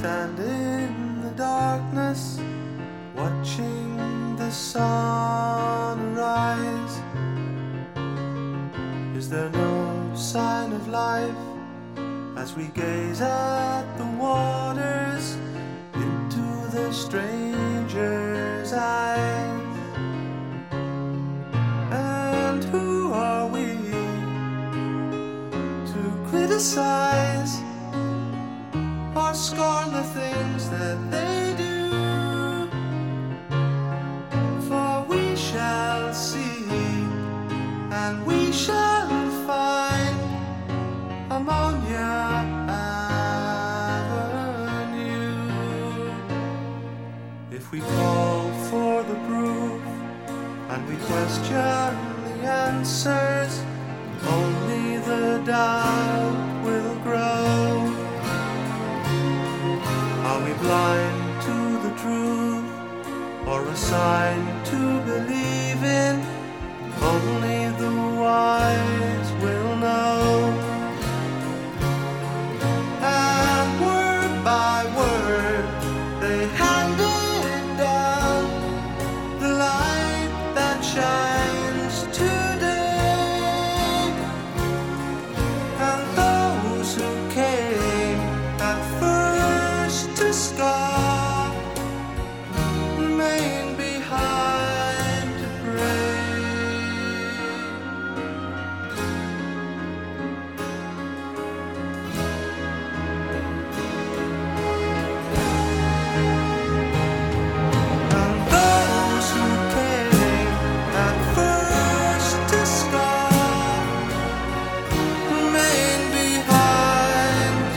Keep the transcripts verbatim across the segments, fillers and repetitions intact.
stand in the darkness, watching the sun rise. Is there no sign of life as we gaze at the waters into the stranger's eyes? And who are we to criticize or scorn the things that they do? For we shall see, and we shall find Ammonia Avenue. If we call for the proof and we question the answers, only the doubt will grow. Are we blind to the truth, or a sign to believe in? Only the wise will know. And word by word they handed down the light that shines today. And those who came at first to scoff remain behind to pray. And those who came at first to scoff remain behind to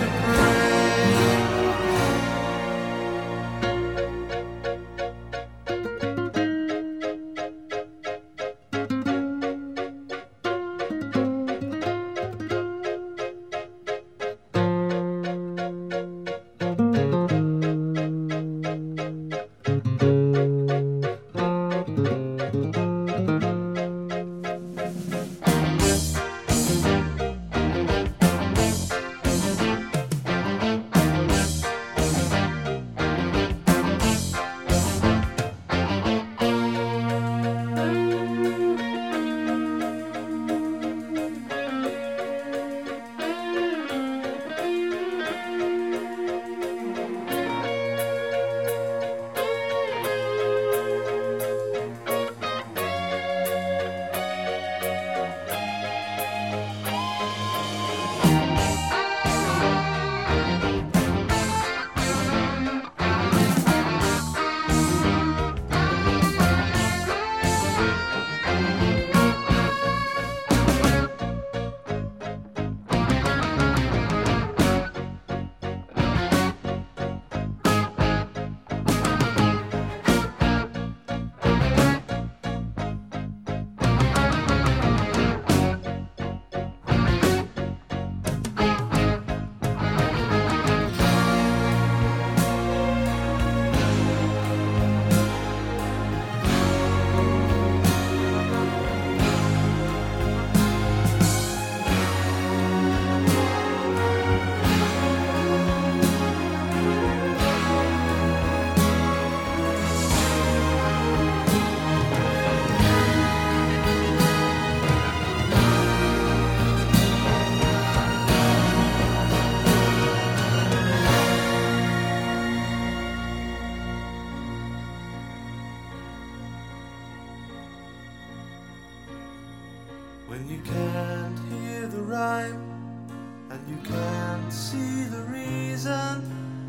when you can't hear the rhyme and you can't see the reason,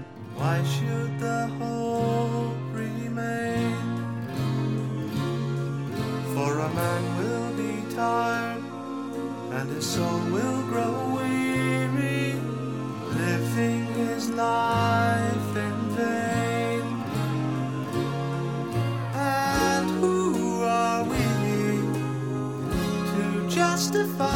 why should the hope remain? For a man will be tired and his soul will grow weary, living his life in vain. And who are we to justify